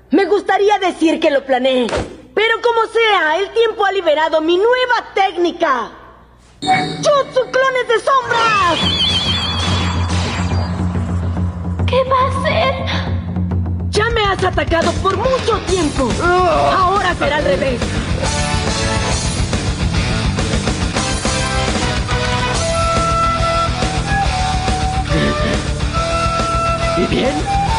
Me gustaría decir que lo planeé, pero como sea, el tiempo ha liberado mi nueva técnica. ¡Jutsu Clones de Sombras! ¿Qué va a hacer? Ya me has atacado por mucho tiempo. Ahora será al revés. ¿Y bien?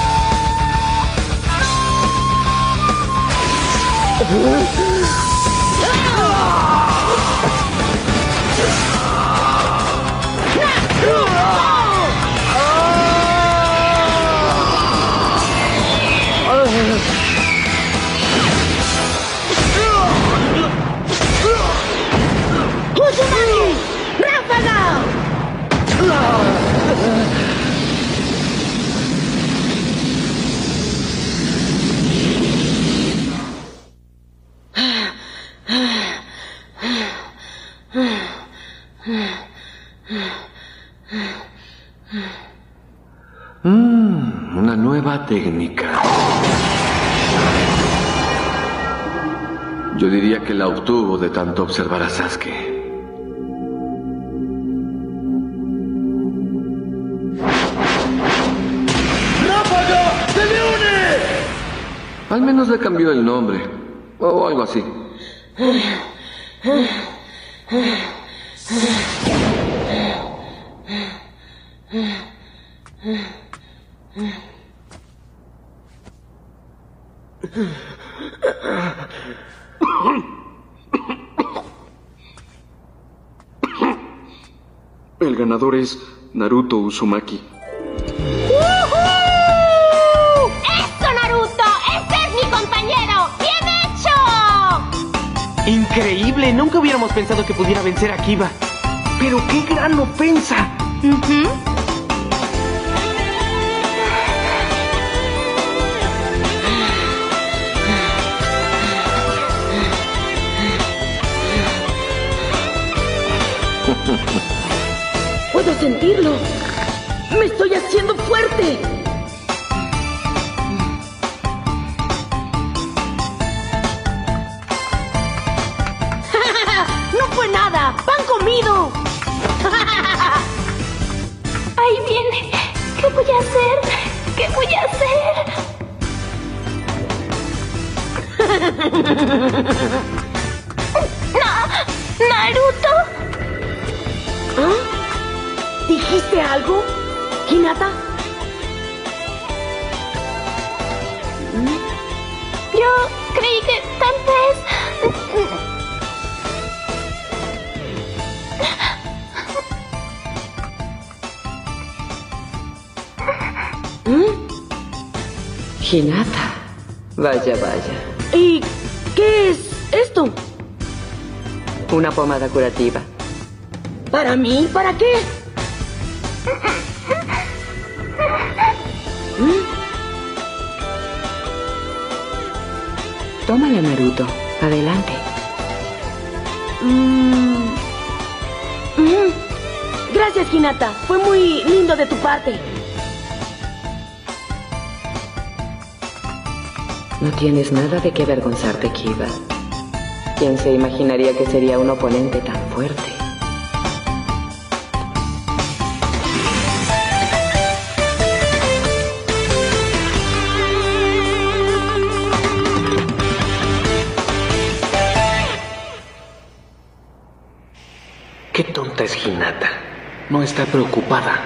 ¡Uzumaki! ¡Ráfaga! Una nueva técnica. Yo diría que la obtuvo de tanto observar a Sasuke. ¡Ráfaga! ¡Se me une! Al menos le cambió el nombre. O algo así. El ganador es Naruto Uzumaki. ¡Eso, Naruto! ¡Ese es mi compañero! ¡Bien hecho! Increíble, nunca hubiéramos pensado que pudiera vencer a Kiba. Pero qué gran ofensa. Puedo sentirlo. Me estoy haciendo fuerte. No fue nada. ¡Pan comido! Ahí viene. ¿Qué voy a hacer? ¿Qué voy a hacer? ¡No! ¡Naruto! ¿Ah? ¿Dijiste algo, Hinata? Yo creí que tal vez... Hinata. Vaya, vaya. ¿Y qué es esto? Una pomada curativa. ¿Para mí? ¿Para qué? Tómala, Naruto. Adelante. Gracias, Hinata. Fue muy lindo de tu parte. No tienes nada de qué avergonzarte, Kiba. ¿Quién se imaginaría que sería un oponente tan fuerte? Qué tonta es Hinata. No está preocupada.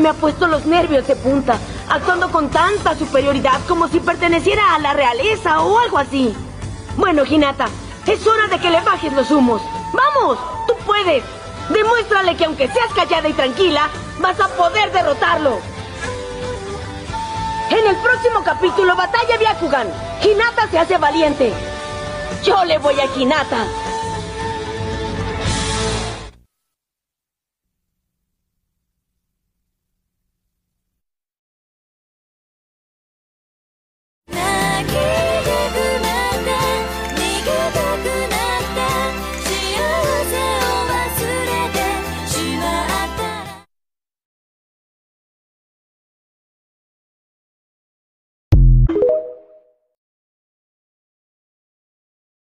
me ha puesto los nervios de punta, actuando con tanta superioridad como si perteneciera a la realeza o algo así. Bueno, Hinata, es hora de que le bajes los humos. ¡Vamos! ¡Tú puedes! Demuéstrale que aunque seas callada y tranquila, vas a poder derrotarlo. En el próximo capítulo, Batalla Byakugan, Hinata se hace valiente. Yo le voy a Hinata.